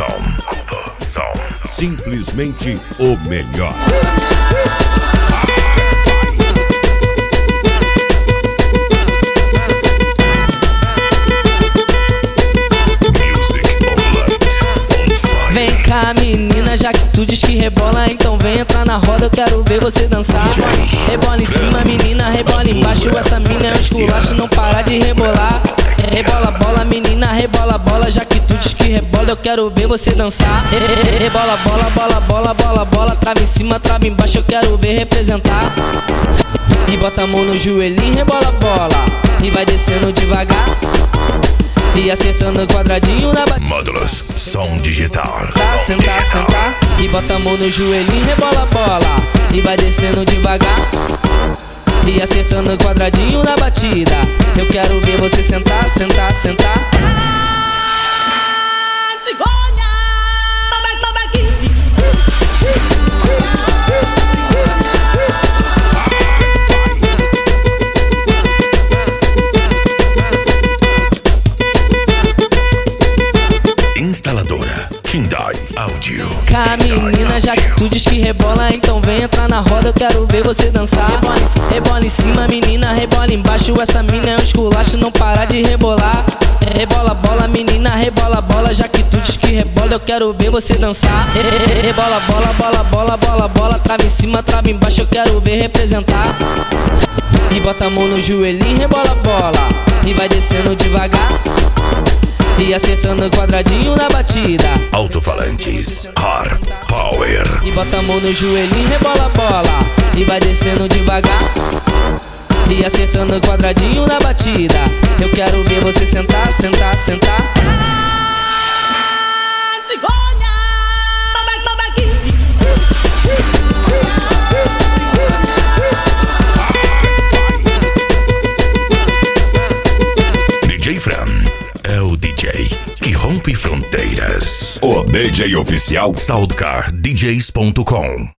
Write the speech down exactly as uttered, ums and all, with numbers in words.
som. Simplesmente o melhor. Vem cá, menina, já que tu diz que rebola, então vem entrar na roda, eu quero ver você dançar. Rebola em cima, menina, rebola embaixo, essa mina é um esculacho, não para de rebolar. Rebola bola, menina, rebola bola, já que tu diz que rebola, eu quero ver você dançar. Rebola bola, bola, bola, bola, bola, trava em cima, trava embaixo, eu quero ver representar. E bota a mão no joelhinho, rebola bola, e vai descendo devagar. E acertando o quadradinho na batida. Módulos, som digital. Sentar, sentar, sentar. E bota a mão no joelhinho, rebola bola, e vai descendo devagar. E acertando o quadradinho na batida. Eu quero ver você sentar, sentar, sentar. Instaladora Hyundai Audio. Cá, menina, já que tu diz que rebola, então vem entrar na roda, eu quero ver você dançar. Rebola, rebola em cima, menina, rebola embaixo, essa mina é um esculacho, não para de rebolar. Rebola bola, menina, rebola bola, já que tu diz que rebola, eu quero ver você dançar. Rebola bola, bola, bola, bola, bola, trava em cima, trava embaixo, eu quero ver representar. E bota a mão no joelhinho, rebola bola, e vai descendo devagar. E acertando o quadradinho na batida. Alto-falantes Hard Power. E bota a mão no joelhinho, rebola bola, e vai descendo devagar. E acertando o quadradinho na batida. Eu quero ver você sentar, sentar, sentar. D J Fran é o D J que rompe fronteiras. O D J oficial Soundcar D Js ponto com.